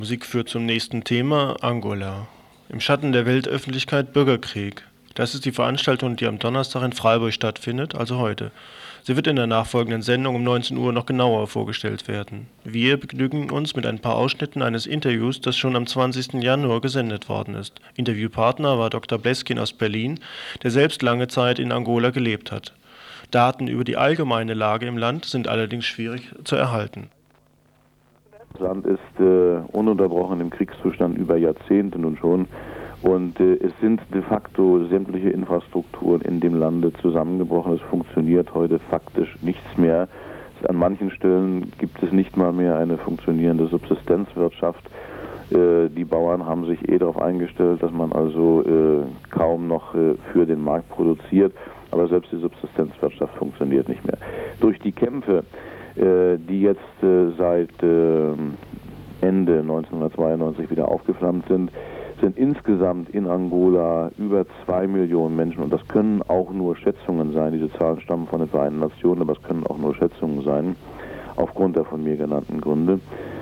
Musik führt zum nächsten Thema, Angola. Im Schatten der Weltöffentlichkeit Bürgerkrieg. Das ist die Veranstaltung, die am Donnerstag in Freiburg stattfindet, also heute. Sie wird in der nachfolgenden Sendung um 19 Uhr noch genauer vorgestellt werden. Wir begnügen uns mit ein paar Ausschnitten eines Interviews, das schon am 20. Januar gesendet worden ist. Interviewpartner war Dr. Bleskin aus Berlin, der selbst lange Zeit in Angola gelebt hat. Daten über die allgemeine Lage im Land sind allerdings schwierig zu erhalten. Das Land ist ununterbrochen im Kriegszustand über Jahrzehnte nun schon und es sind de facto sämtliche Infrastrukturen in dem Lande zusammengebrochen. Es funktioniert heute faktisch nichts mehr. An manchen Stellen gibt es nicht mal mehr eine funktionierende Subsistenzwirtschaft. Die Bauern haben sich darauf eingestellt, dass man also kaum noch für den Markt produziert, aber selbst die Subsistenzwirtschaft funktioniert nicht mehr. Durch die Kämpfe, die jetzt seit Ende 1992 wieder aufgeflammt sind insgesamt in Angola über 2 Millionen Menschen, und das können auch nur Schätzungen sein, diese Zahlen stammen von den Vereinten Nationen, aber es können auch nur Schätzungen sein, aufgrund der von mir genannten Gründe,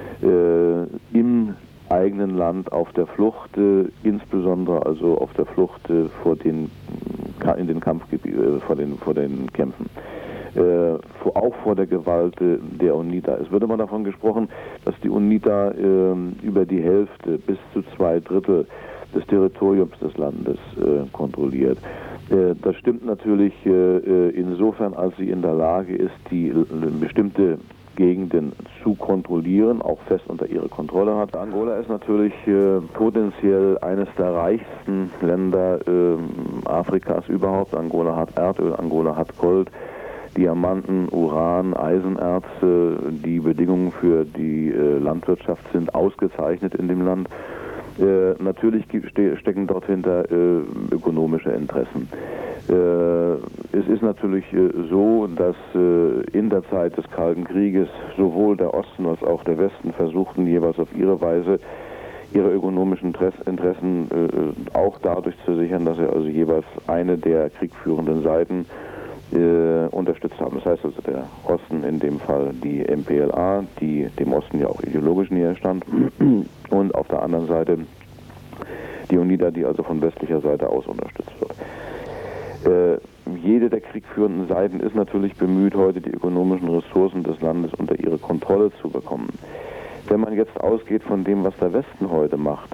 im eigenen Land auf der Flucht, insbesondere also auf der Flucht in den Kampfgebieten, vor den Kämpfen. Auch vor der Gewalt der UNITA. Es wird immer davon gesprochen, dass die UNITA über die Hälfte bis zu 2/3 des Territoriums des Landes kontrolliert. Das stimmt natürlich insofern, als sie in der Lage ist, die bestimmte Gegenden zu kontrollieren, auch fest unter ihre Kontrolle hat. Angola ist natürlich potenziell eines der reichsten Länder Afrikas überhaupt. Angola hat Erdöl, Angola hat Gold, Diamanten, Uran, Eisenerze. Die Bedingungen für die Landwirtschaft sind ausgezeichnet in dem Land. Natürlich stecken dort hinter ökonomische Interessen. Es ist natürlich so, dass in der Zeit des Kalten Krieges sowohl der Osten als auch der Westen versuchten, jeweils auf ihre Weise ihre ökonomischen Interessen auch dadurch zu sichern, dass sie also jeweils eine der kriegführenden Seiten unterstützt haben. Das heißt also der Osten, in dem Fall die MPLA, die dem Osten ja auch ideologisch näher stand, und auf der anderen Seite die UNITA, die also von westlicher Seite aus unterstützt wird. Jede der kriegführenden Seiten ist natürlich bemüht, heute die ökonomischen Ressourcen des Landes unter ihre Kontrolle zu bekommen. Wenn man jetzt ausgeht von dem, was der Westen heute macht,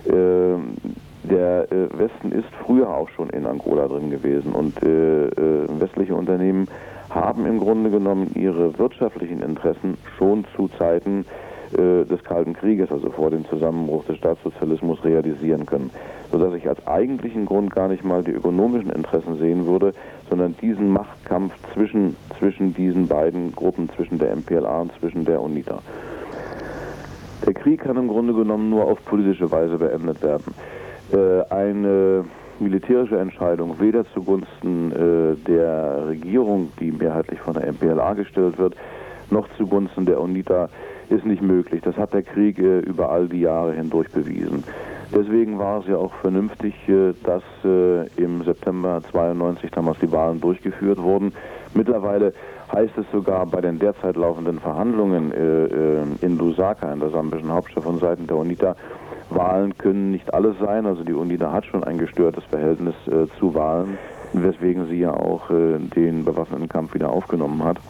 der Westen ist früher auch schon in Angola drin gewesen, und westliche Unternehmen haben im Grunde genommen ihre wirtschaftlichen Interessen schon zu Zeiten des Kalten Krieges, also vor dem Zusammenbruch des Staatssozialismus, realisieren können. Sodass ich als eigentlichen Grund gar nicht mal die ökonomischen Interessen sehen würde, sondern diesen Machtkampf zwischen diesen beiden Gruppen, zwischen der MPLA und zwischen der UNITA. Der Krieg kann im Grunde genommen nur auf politische Weise beendet werden. Eine militärische Entscheidung, weder zugunsten der Regierung, die mehrheitlich von der MPLA gestellt wird, noch zugunsten der UNITA, ist nicht möglich. Das hat der Krieg über all die Jahre hindurch bewiesen. Deswegen war es ja auch vernünftig, dass im September 92 damals die Wahlen durchgeführt wurden. Mittlerweile heißt es sogar bei den derzeit laufenden Verhandlungen in Lusaka, in der sambischen Hauptstadt, von Seiten der UNITA, Wahlen können nicht alles sein. Also die UNITA hat schon ein gestörtes Verhältnis zu Wahlen, weswegen sie ja auch den bewaffneten Kampf wieder aufgenommen hat.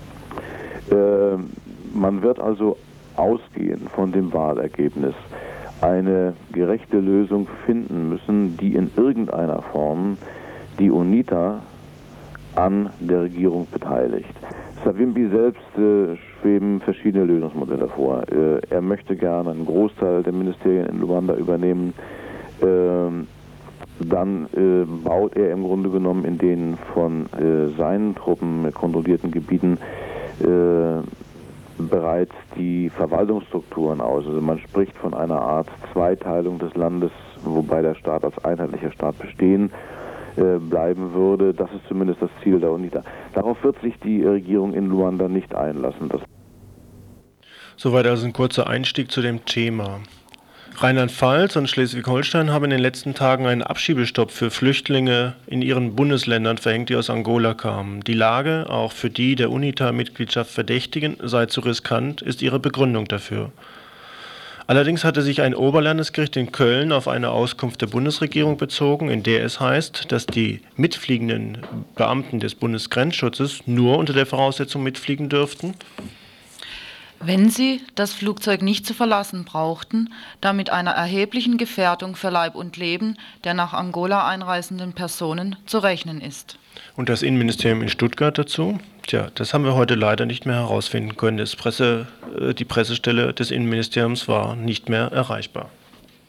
Man wird also ausgehend von dem Wahlergebnis eine gerechte Lösung finden müssen, die in irgendeiner Form die UNITA an der Regierung beteiligt. Savimbi selbst schweben verschiedene Lösungsmodelle vor. Er möchte gerne einen Großteil der Ministerien in Luanda übernehmen. Dann baut er im Grunde genommen in den von seinen Truppen kontrollierten Gebieten bereits die Verwaltungsstrukturen aus. Also man spricht von einer Art Zweiteilung des Landes, wobei der Staat als einheitlicher Staat bestehen bleiben würde. Das ist zumindest das Ziel der UNITA. Darauf wird sich die Regierung in Luanda nicht einlassen. Soweit also ein kurzer Einstieg zu dem Thema. Rheinland-Pfalz und Schleswig-Holstein haben in den letzten Tagen einen Abschiebestopp für Flüchtlinge in ihren Bundesländern verhängt, die aus Angola kamen. Die Lage, auch für die der UNITA-Mitgliedschaft Verdächtigen, sei zu riskant, ist ihre Begründung dafür. Allerdings hatte sich ein Oberlandesgericht in Köln auf eine Auskunft der Bundesregierung bezogen, in der es heißt, dass die mitfliegenden Beamten des Bundesgrenzschutzes nur unter der Voraussetzung mitfliegen dürften, wenn sie das Flugzeug nicht zu verlassen brauchten, da mit einer erheblichen Gefährdung für Leib und Leben der nach Angola einreisenden Personen zu rechnen ist. und das Innenministerium in Stuttgart dazu. Tja, das haben wir heute leider nicht mehr herausfinden können. Die Pressestelle des Innenministeriums war nicht mehr erreichbar.